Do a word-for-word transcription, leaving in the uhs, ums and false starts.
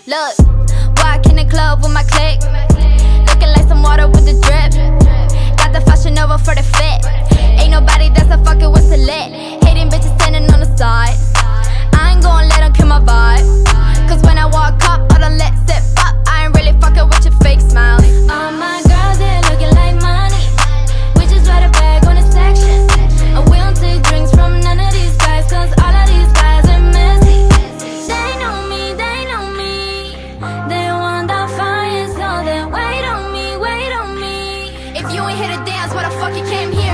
Look, walk in the club with my clique, looking like some water with the drip. Got the Fashion Nova for the fit. Ain't nobody that's a fucking with select. Hating bitches standing on the side. I ain't gon' let them kill my vibe. Cause when I walk up, all the let's it pop. I ain't really fucking with your fake smile. All my girls, they're looking like money. We just ride a bag on a section. And we don't take drinks from none of these guys, cause all of these guys are messy. They know me, they know me. They want the fire, so then wait on me, wait on me. If you ain't here to dance, why the fuck you came here?